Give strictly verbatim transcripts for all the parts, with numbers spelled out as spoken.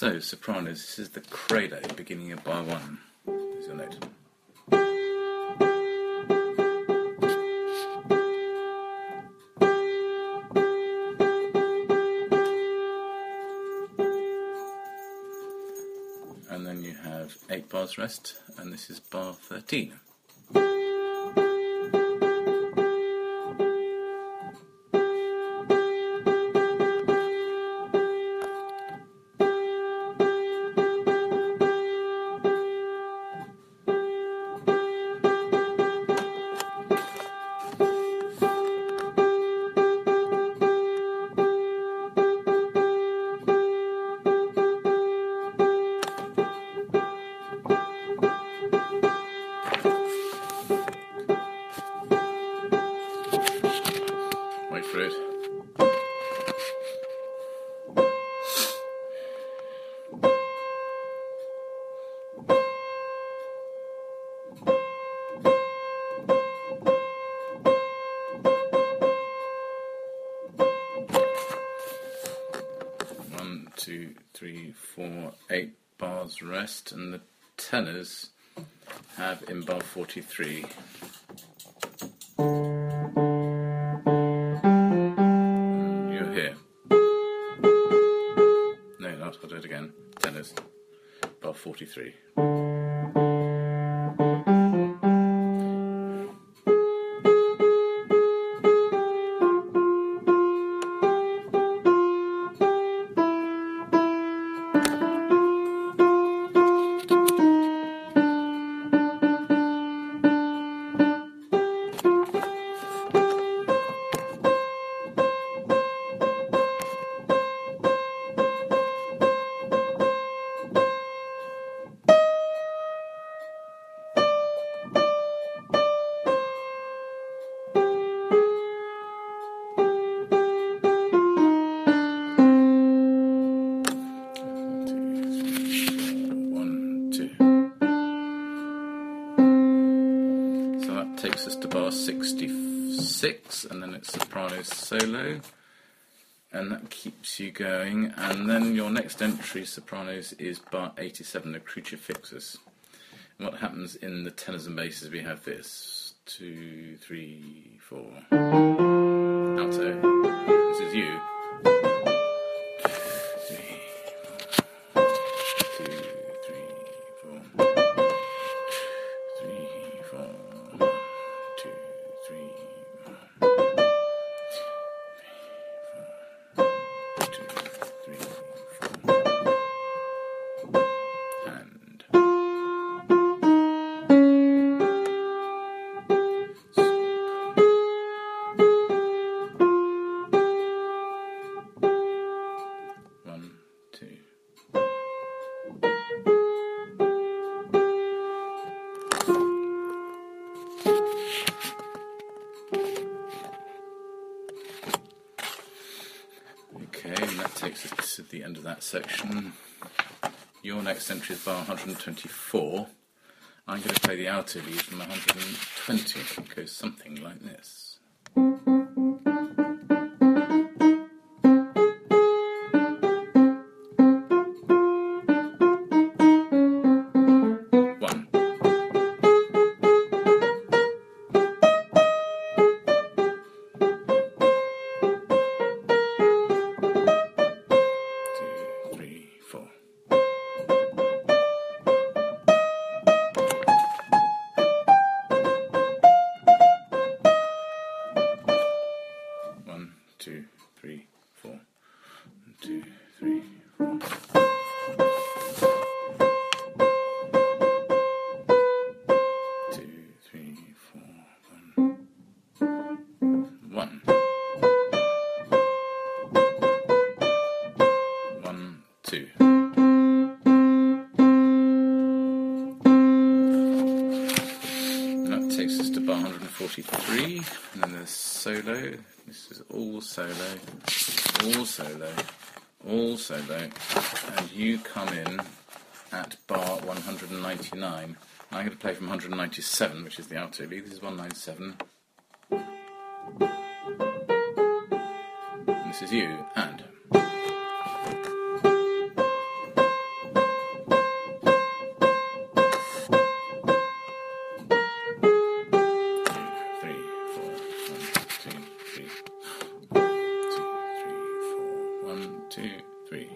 So, sopranos, this is the credo, beginning at bar one. There's your note. And then you have eight bars rest, and this is bar thirteen. Wait for it. One, two, three, four, eight bars rest, and the tenors have in bar forty-three. You're here. No, not. I'll do it again. Tenors. Bar forty-three. Takes us to bar sixty-six, and then it's soprano solo, and that keeps you going. And then your next entry, sopranos, is bar eighty-seven, the Crucifixus. And what happens in the tenors and basses, we have this: two, three, four. Alto. This is you. Okay, and that takes us to the end of that section. Your next entry is bar one hundred twenty-four. I'm going to play the alto lead from one hundred twenty. It goes something like this. Two, three, four. One, two, three, four. Two, three, four. One. One. One, two. And that takes us to bar one hundred forty-three, and then there's solo. This is all solo, all solo, all solo, and you come in at bar one hundred ninety-nine. I'm going to play from one hundred ninety-seven, which is the alto lead. This is one ninety-seven. And this is you, and...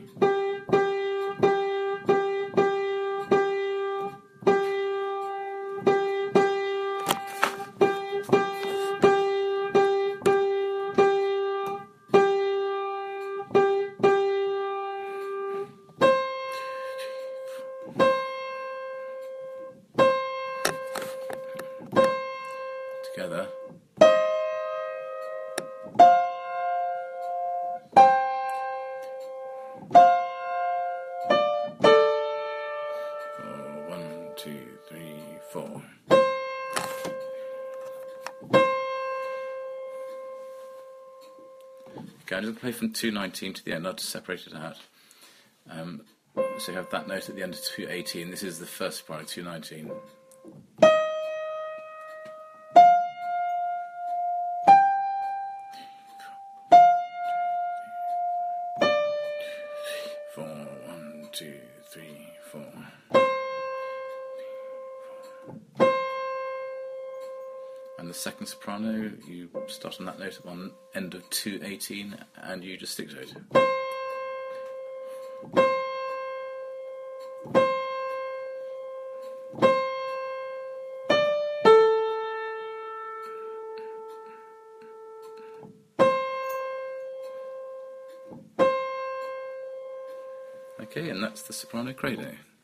Together. Four, one, two, three, four. Okay, I'm going to play from two nineteen to the end. I'll just separate it out. Um, so you have that note at the end of two eighteen. This is the first soprano, two nineteen. Four, one, two, three, four. And the second soprano, you start on that note on end of two eighteen, and you just stick to it. Okay, and that's the soprano credo.